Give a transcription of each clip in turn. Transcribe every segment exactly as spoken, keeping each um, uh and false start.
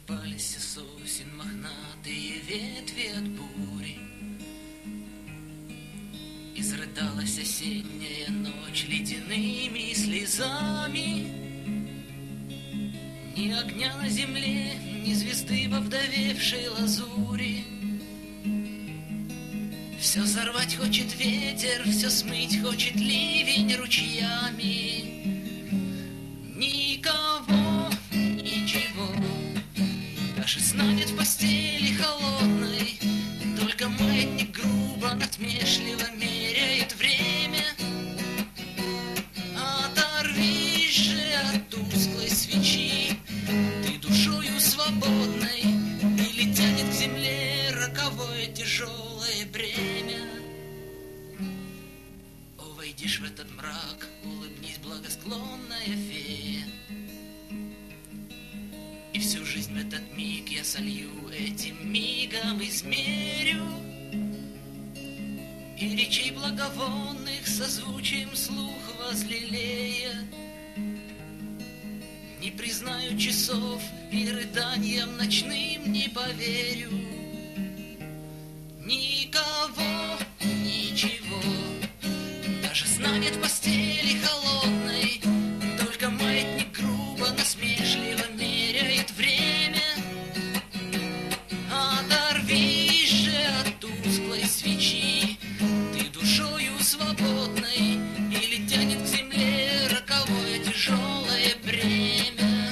Осыпались сосен мохнатые ветви от бури. Изрыдалась осенняя ночь ледяными слезами. Ни огня на земле, ни звезды во вдовевшей лазури. Все взорвать хочет ветер, все смыть хочет ливень ручьями. Никого, ничего, даже сна нет в постели холодной. Только маятник грубо, насмешливо меряет время. Оторвись же от тусклой свечи, ты душою свободной, или тянет к земле роковое тяжелое бремя. О, войдишь в этот мрак, улыбнись, благосклонная фея, и всю жизнь в этот миг я солью этим мигом измерю, и речей благовонных созвучием слух возлелея. Не признаю часов и рыданиям ночным не поверю. Никого, ничего, даже сна нет в постели холодной. Только маятник грубо, насмешливо меряет время. Оторвись же от тусклой свечи, ты душою свободной, или тянет к земле роковое тяжелое бремя.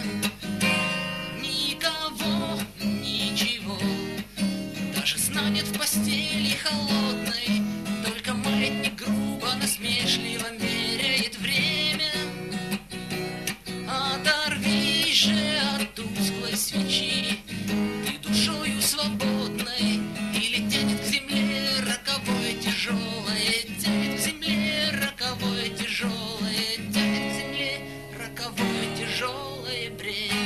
Никого, ничего, даже сна нет в постели холодной. Только маятник грубо, насмешливо меряет время. Оторвись же от тусклой свечи, ты душою свободной, или тянет к земле роковое тяжелое, тянет к земле роковое тяжелое, тянет к земле роковое тяжелое бремя.